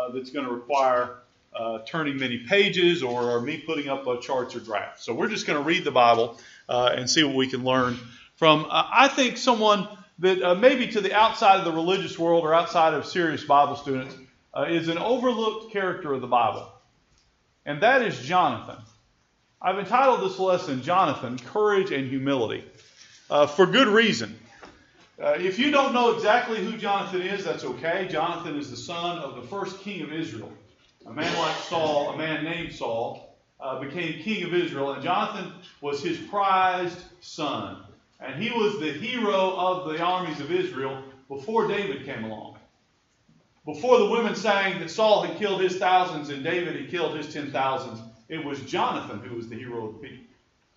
that's going to require turning many pages or me putting up charts or graphs. So we're just going to read the Bible and see what we can learn from, I think, someone that maybe to the outside of the religious world or outside of serious Bible students is an overlooked character of the Bible. And that is Jonathan. I've entitled this lesson, Jonathan, Courage and Humility, for good reason. If you don't know exactly who Jonathan is, that's okay. Jonathan is the son of the first king of Israel. A man like Saul, a man named Saul, became king of Israel. And Jonathan was his prized son. And he was the hero of the armies of Israel before David came along. Before the women sang that Saul had killed his thousands and David had killed his 10,000s, it was Jonathan who was the hero of the people.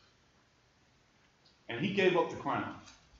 And he gave up the crown.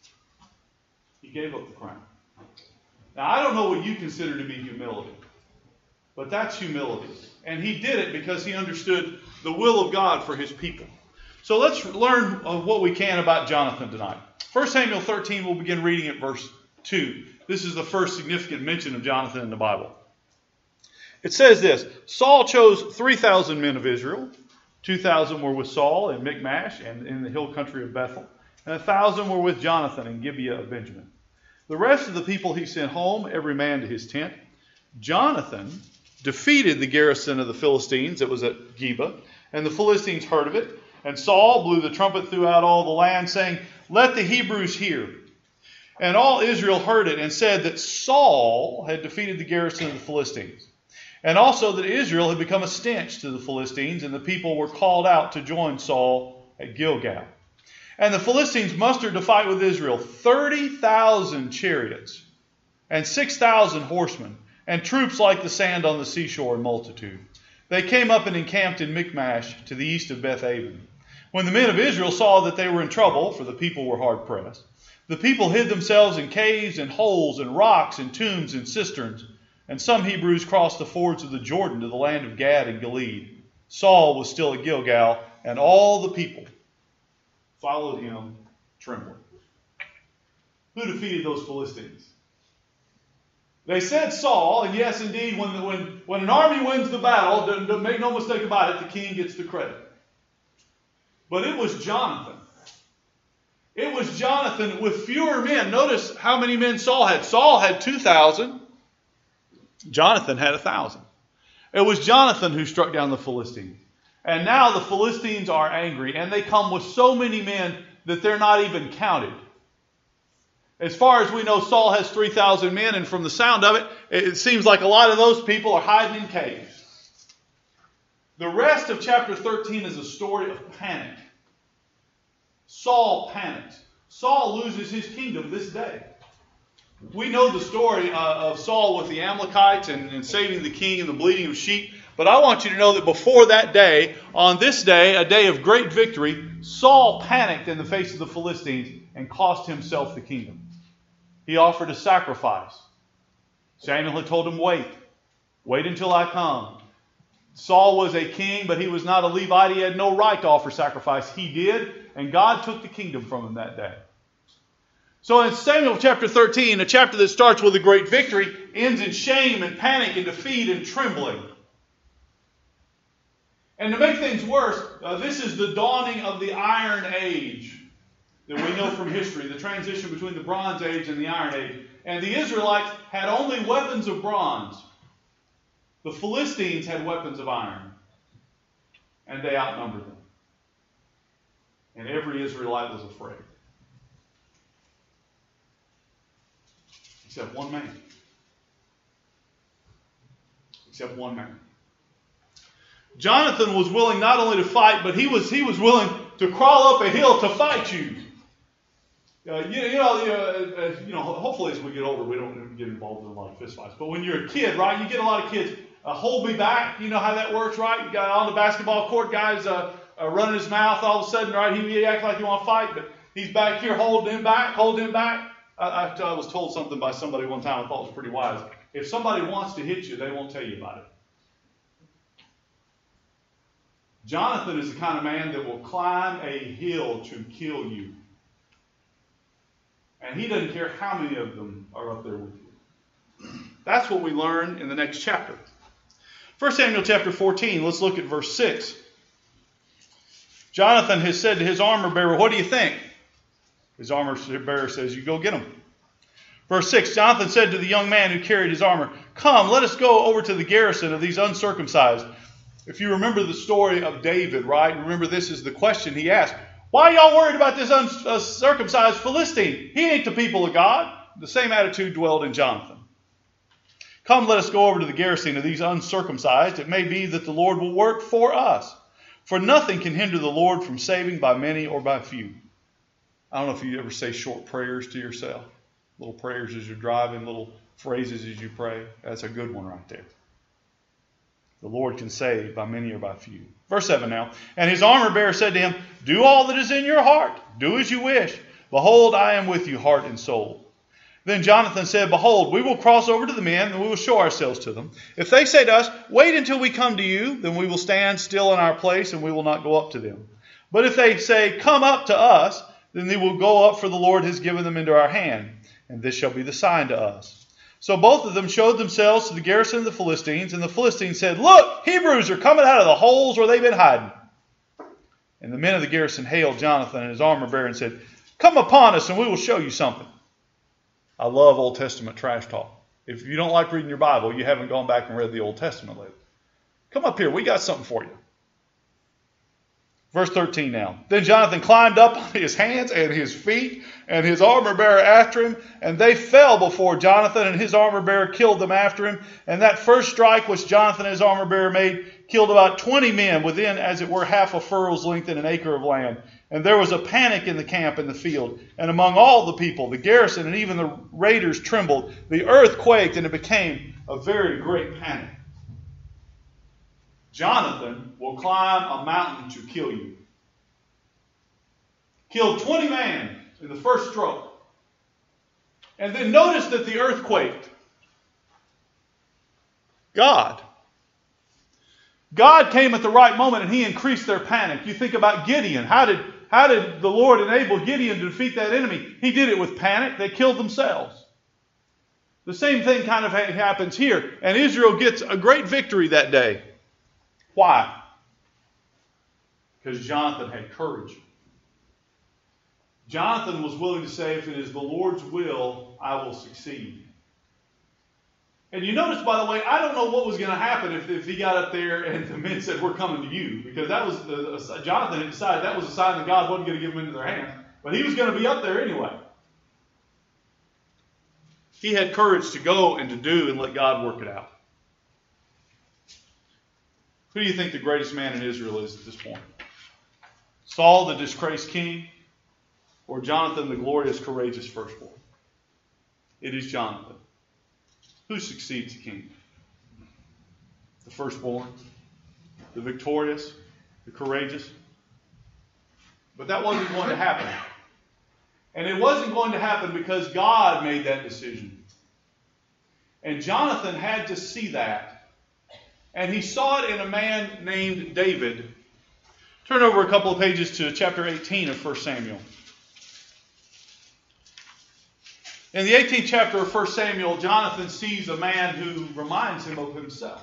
He gave up the crown. Now, I don't know what you consider to be humility, but that's humility. And he did it because he understood the will of God for his people. So let's learn what we can about Jonathan tonight. 1 Samuel 13, we'll begin reading at verse 2. This is the first significant mention of Jonathan in the Bible. It says this: Saul chose 3,000 men of Israel. 2,000 were with Saul in Michmash and in the hill country of Bethel. And 1,000 were with Jonathan in Gibeah of Benjamin. The rest of the people he sent home, every man to his tent. Jonathan defeated the garrison of the Philistines that was at Geba, and the Philistines heard of it. And Saul blew the trumpet throughout all the land, saying, "Let the Hebrews hear." And all Israel heard it, and said that Saul had defeated the garrison of the Philistines, and also that Israel had become a stench to the Philistines, and the people were called out to join Saul at Gilgal. And the Philistines mustered to fight with Israel 30,000 chariots, and 6,000 horsemen, and troops like the sand on the seashore in multitude. They came up and encamped in Michmash to the east of Beth-aven. When the men of Israel saw that they were in trouble, for the people were hard pressed, the people hid themselves in caves and holes and rocks and tombs and cisterns. And some Hebrews crossed the fords of the Jordan to the land of Gad and Gilead. Saul was still at Gilgal, and all the people followed him trembling. Who defeated those Philistines? They said Saul, and yes, indeed, when an army wins the battle, don't make no mistake about it, the king gets the credit. But it was Jonathan. It was Jonathan with fewer men. Notice how many men Saul had. Saul had 2,000. Jonathan had 1,000. It was Jonathan who struck down the Philistines. And now the Philistines are angry, and they come with so many men that they're not even counted. As far as we know, Saul has 3,000 men, and from the sound of it, it seems like a lot of those people are hiding in caves. The rest of chapter 13 is a story of panic. Saul panicked. Saul loses his kingdom this day. We know the story of Saul with the Amalekites and saving the king and the bleating of sheep. But I want you to know that before that day, on this day, a day of great victory, Saul panicked in the face of the Philistines and cost himself the kingdom. He offered a sacrifice. Samuel had told him, wait until I come. Saul was a king, but he was not a Levite. He had no right to offer sacrifice. He did, and God took the kingdom from him that day. So in Samuel chapter 13, a chapter that starts with a great victory, ends in shame and panic and defeat and trembling. And to make things worse, this is the dawning of the Iron Age that we know from history, the transition between the Bronze Age and the Iron Age. And the Israelites had only weapons of bronze. The Philistines had weapons of iron. And they outnumbered them. And every Israelite was afraid. Except one man. Except one man. Jonathan was willing not only to fight, but he was willing to crawl up a hill to fight you. Hopefully as we get older, we don't get involved in a lot of fist fights. But when you're a kid, right, you get a lot of kids, hold me back. You know how that works, right? You got on the basketball court, guys running his mouth all of a sudden, right? He acts like he want to fight, but he's back here holding him back. I was told something by somebody one time I thought was pretty wise. If somebody wants to hit you, they won't tell you about it. Jonathan is the kind of man that will climb a hill to kill you. And he doesn't care how many of them are up there with you. That's what we learn in the next chapter. 1 Samuel chapter 14, let's look at verse 6. Jonathan has said to his armor bearer, what do you think? His armor bearer says, you go get him. Verse 6, Jonathan said to the young man who carried his armor, come, let us go over to the garrison of these uncircumcised. If you remember the story of David, right? Remember, this is the question he asked. Why are y'all worried about this uncircumcised Philistine? He ain't the people of God. The same attitude dwelled in Jonathan. Come, let us go over to the garrison of these uncircumcised. It may be that the Lord will work for us. For nothing can hinder the Lord from saving by many or by few. I don't know if you ever say short prayers to yourself. Little prayers as you're driving, little phrases as you pray. That's a good one right there. The Lord can save by many or by few. Verse 7 now. And his armor bearer said to him, do all that is in your heart. Do as you wish. Behold, I am with you, heart and soul. Then Jonathan said, behold, we will cross over to the men, and we will show ourselves to them. If they say to us, wait until we come to you, then we will stand still in our place, and we will not go up to them. But if they say, come up to us, then they will go up, for the Lord has given them into our hand, and this shall be the sign to us. So both of them showed themselves to the garrison of the Philistines, and the Philistines said, look, Hebrews are coming out of the holes where they've been hiding. And the men of the garrison hailed Jonathan and his armor bearer and said, come upon us, and we will show you something. I love Old Testament trash talk. If you don't like reading your Bible, you haven't gone back and read the Old Testament lately. Come up here. We got something for you. Verse 13 now. Then Jonathan climbed up on his hands and his feet, and his armor bearer after him, and they fell before Jonathan, and his armor bearer killed them after him. And that first strike which Jonathan and his armor bearer made killed about 20 men within, as it were, half a furrow's length in an acre of land. And there was a panic in the camp in the field, and among all the people, the garrison and even the raiders trembled. The earth quaked, and it became a very great panic. Jonathan will climb a mountain to kill you. Killed 20 men in the first stroke. And then notice that the earth quaked. God came at the right moment, and he increased their panic. You think about Gideon. How did the Lord enable Gideon to defeat that enemy? He did it with panic. They killed themselves. The same thing kind of happens here. And Israel gets a great victory that day. Why? Because Jonathan had courage. Jonathan was willing to say, if it is the Lord's will, I will succeed. And you notice, by the way, I don't know what was going to happen if he got up there and the men said, we're coming to you. Because that was Jonathan had decided that was a sign that God wasn't going to give them into their hands. But he was going to be up there anyway. He had courage to go and to do and let God work it out. Who do you think the greatest man in Israel is at this point? Saul, the disgraced king, or Jonathan, the glorious, courageous firstborn? It is Jonathan. Who succeeds the king? The firstborn, the victorious, the courageous. But that wasn't going to happen. And it wasn't going to happen because God made that decision. And Jonathan had to see that. And he saw it in a man named David. Turn over a couple of pages to chapter 18 of 1 Samuel. In the 18th chapter of 1 Samuel, Jonathan sees a man who reminds him of himself.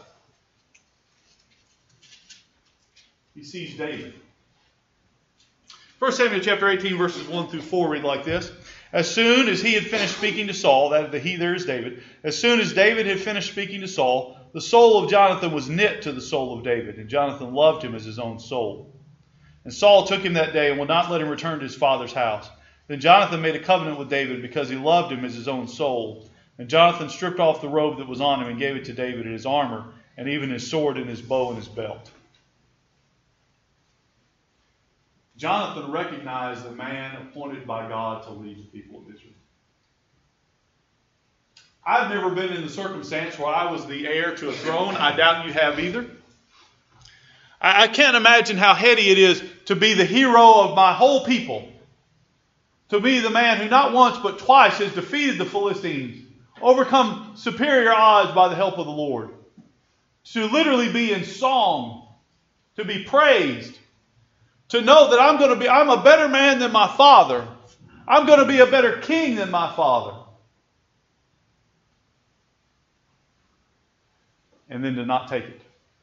He sees David. 1 Samuel chapter 18 verses 1 through 4 read like this. As soon as he had finished speaking to Saul, that the he there is David. As soon as David had finished speaking to Saul, the soul of Jonathan was knit to the soul of David, and Jonathan loved him as his own soul. And Saul took him that day and would not let him return to his father's house. Then Jonathan made a covenant with David because he loved him as his own soul. And Jonathan stripped off the robe that was on him and gave it to David and his armor, and even his sword and his bow and his belt. Jonathan recognized the man appointed by God to lead the people of Israel. I've never been in the circumstance where I was the heir to a throne. I doubt you have either. I can't imagine how heady it is to be the hero of my whole people. To be the man who not once but twice has defeated the Philistines, overcome superior odds by the help of the Lord. To literally be in song, to be praised. To know that I'm a better man than my father. I'm going to be a better king than my father. And then to not take it.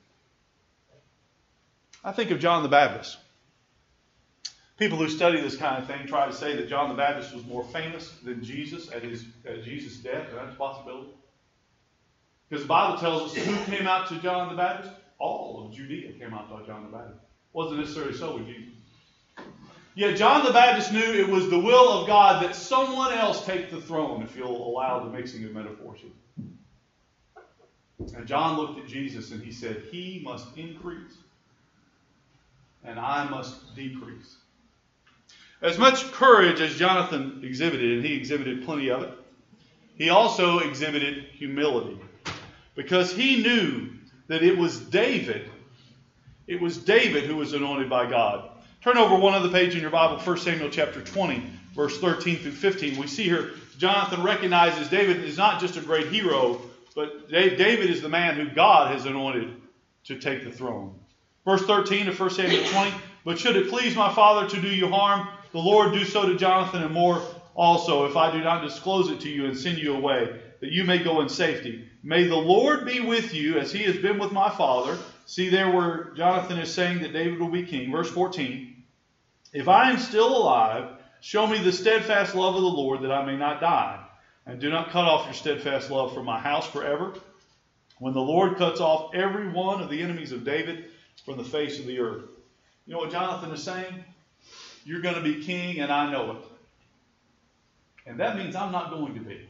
I think of John the Baptist. People who study this kind of thing try to say that John the Baptist was more famous than Jesus at Jesus' death, and that's a possibility. Because the Bible tells us who came out to John the Baptist? All of Judea came out to John the Baptist. Wasn't necessarily so with Jesus. Yet John the Baptist knew it was the will of God that someone else take the throne, if you'll allow the mixing of metaphors here. And John looked at Jesus and he said, He must increase, and I must decrease. As much courage as Jonathan exhibited, and he exhibited plenty of it, he also exhibited humility. Because he knew that it was David who was anointed by God. Turn over one other page in your Bible, 1 Samuel chapter 20, verse 13 through 15. We see here Jonathan recognizes David is not just a great hero, but David is the man who God has anointed to take the throne. Verse 13 of 1 Samuel 20, But should it please my father to do you harm, the Lord do so to Jonathan and more also, if I do not disclose it to you and send you away, that you may go in safety. May the Lord be with you as he has been with my father. See there where Jonathan is saying that David will be king. Verse 14, If I am still alive, show me the steadfast love of the Lord, that I may not die. And do not cut off your steadfast love from my house forever. When the Lord cuts off every one of the enemies of David from the face of the earth. You know what Jonathan is saying? You're going to be king, and I know it. And that means I'm not going to be.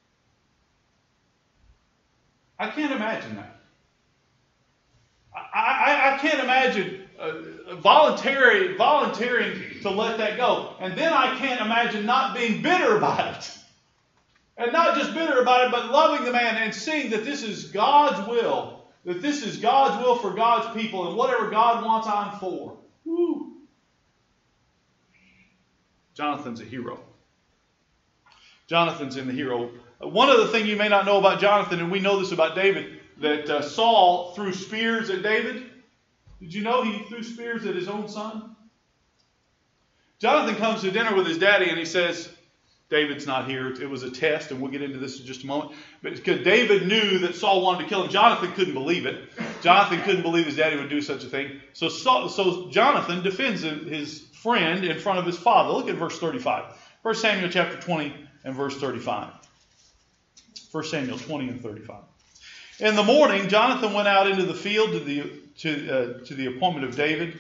I can't imagine that. I can't imagine volunteering to let that go. And then I can't imagine not being bitter about it. And not just bitter about it, but loving the man and seeing that this is God's will. That this is God's will for God's people. And whatever God wants, I'm for. Woo. Jonathan's a hero. Jonathan's in the hero. One other thing you may not know about Jonathan, and we know this about David, that Saul threw spears at David. Did you know he threw spears at his own son? Jonathan comes to dinner with his daddy and he says, David's not here. It was a test, and we'll get into this in just a moment. But because David knew that Saul wanted to kill him, Jonathan couldn't believe it. Jonathan couldn't believe his daddy would do such a thing. So Jonathan defends his friend in front of his father. Look at verse 35. 1 Samuel chapter 20 and verse 35. 1 Samuel 20 and 35. In the morning, Jonathan went out into the field to the appointment of David.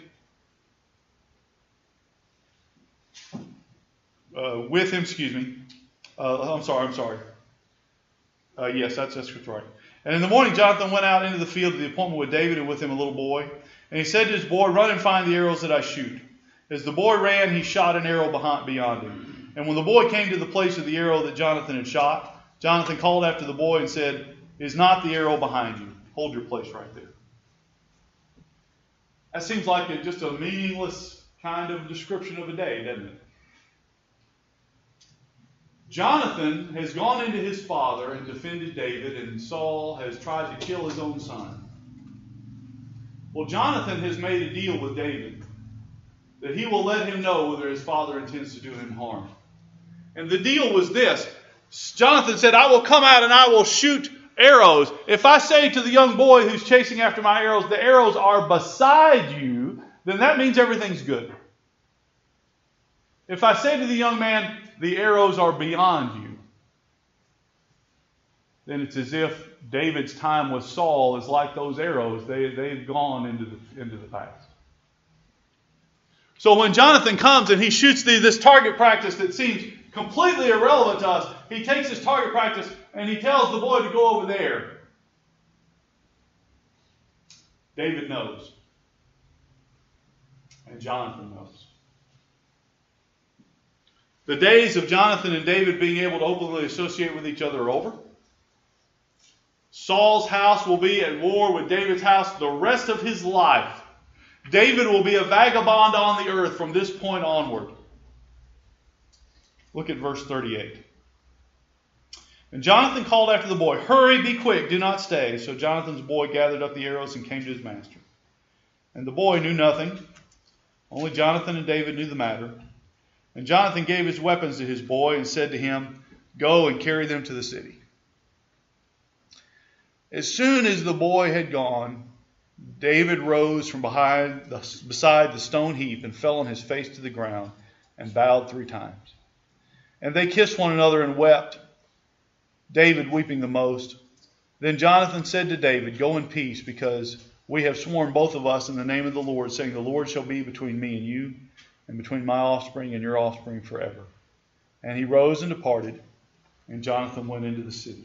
With him, excuse me. I'm sorry. Yes, that's right. And in the morning, Jonathan went out into the field to the appointment with David, and with him a little boy. And he said to his boy, Run and find the arrows that I shoot. As the boy ran, he shot an arrow beyond him. And when the boy came to the place of the arrow that Jonathan had shot, Jonathan called after the boy and said, Is not the arrow behind you? Hold your place right there. That seems like just a meaningless kind of description of a day, doesn't it? Jonathan has gone into his father and defended David, and Saul has tried to kill his own son. Well, Jonathan has made a deal with David that he will let him know whether his father intends to do him harm. And the deal was this. Jonathan said, I will come out and I will shoot arrows. If I say to the young boy who's chasing after my arrows, the arrows are beside you, then that means everything's good. If I say to the young man, the arrows are beyond you, then it's as if David's time with Saul is like those arrows. They've gone into the past. So when Jonathan comes and he shoots this target practice that seems completely irrelevant to us, he takes his target practice and he tells the boy to go over there. David knows. And Jonathan knows. The days of Jonathan and David being able to openly associate with each other are over. Saul's house will be at war with David's house the rest of his life. David will be a vagabond on the earth from this point onward. Look at verse 38. And Jonathan called after the boy, Hurry, be quick, do not stay. So Jonathan's boy gathered up the arrows and came to his master. And the boy knew nothing. Only Jonathan and David knew the matter. And Jonathan gave his weapons to his boy and said to him, Go and carry them to the city. As soon as the boy had gone, David rose from beside the stone heap and fell on his face to the ground and bowed 3 times. And they kissed one another and wept, David weeping the most. Then Jonathan said to David, "Go in peace, because we have sworn both of us in the name of the Lord, saying, the Lord shall be between me and you, and between my offspring and your offspring forever." And he rose and departed, and Jonathan went into the city.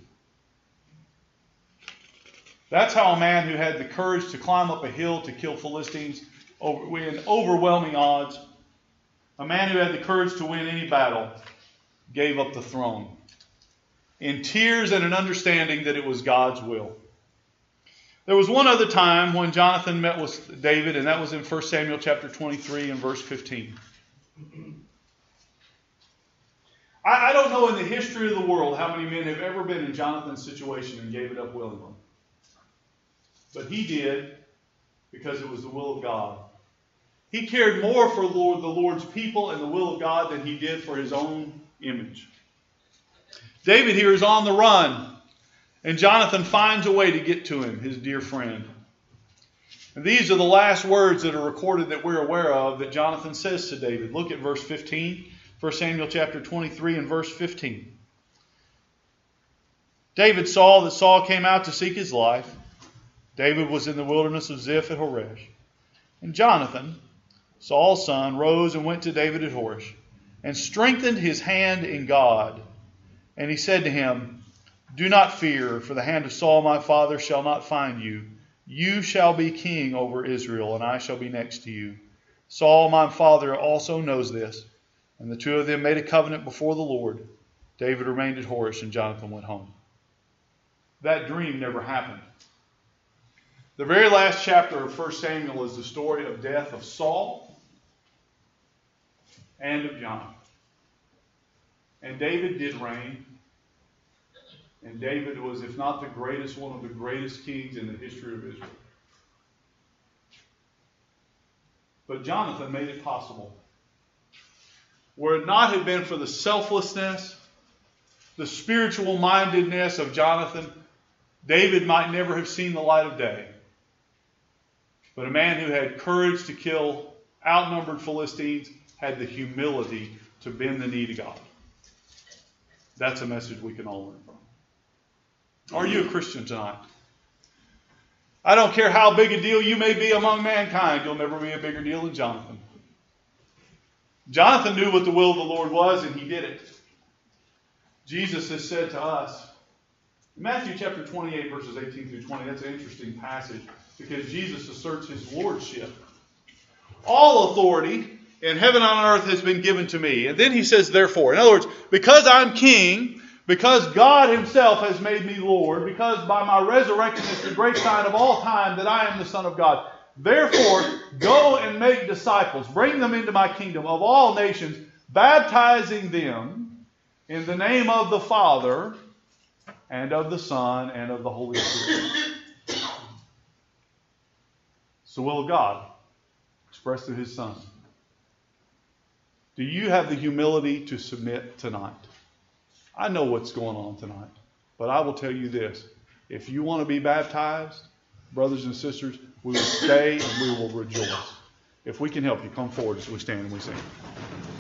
That's how a man who had the courage to climb up a hill to kill Philistines in overwhelming odds, a man who had the courage to win any battle, gave up the throne in tears and an understanding that it was God's will. There was one other time when Jonathan met with David, and that was in 1 Samuel chapter 23 and verse 15. I don't know in the history of the world how many men have ever been in Jonathan's situation and gave it up willingly. But he did, because it was the will of God. He cared more for the Lord's people and the will of God than he did for his own image. David here is on the run, and Jonathan finds a way to get to him, his dear friend. And these are the last words that are recorded that we're aware of that Jonathan says to David. Look at verse 15, 1 Samuel chapter 23 and verse 15. David saw that Saul came out to seek his life. David was in the wilderness of Ziph at Horesh. And Jonathan, Saul's son, rose and went to David at Horesh, and strengthened his hand in God. And he said to him, "Do not fear, for the hand of Saul my father shall not find you. You shall be king over Israel, and I shall be next to you. Saul my father also knows this." And the 2 of them made a covenant before the Lord. David remained at Horesh, and Jonathan went home. That dream never happened. The very last chapter of 1 Samuel is the story of death of Saul and of Jonathan. And David did reign. And David was, if not the greatest, one of the greatest kings in the history of Israel. But Jonathan made it possible. Were it not have been for the selflessness, the spiritual mindedness of Jonathan, David might never have seen the light of day. But a man who had courage to kill outnumbered Philistines had the humility to bend the knee to God. That's a message we can all learn from. Are you a Christian tonight? I don't care how big a deal you may be among mankind, you'll never be a bigger deal than Jonathan. Jonathan knew what the will of the Lord was, and he did it. Jesus has said to us, in Matthew chapter 28, verses 18 through 20, that's an interesting passage, because Jesus asserts his lordship. All authority in heaven and on earth has been given to me. And then he says, therefore. In other words, because I'm king, because God himself has made me Lord, because by my resurrection is the great sign of all time that I am the Son of God. Therefore, go and make disciples. Bring them into my kingdom of all nations, baptizing them in the name of the Father and of the Son and of the Holy Spirit. It's the will of God expressed through his Son. Do you have the humility to submit tonight? I know what's going on tonight, but I will tell you this. If you want to be baptized, brothers and sisters, we will stay and we will rejoice. If we can help you, come forward as we stand and we sing.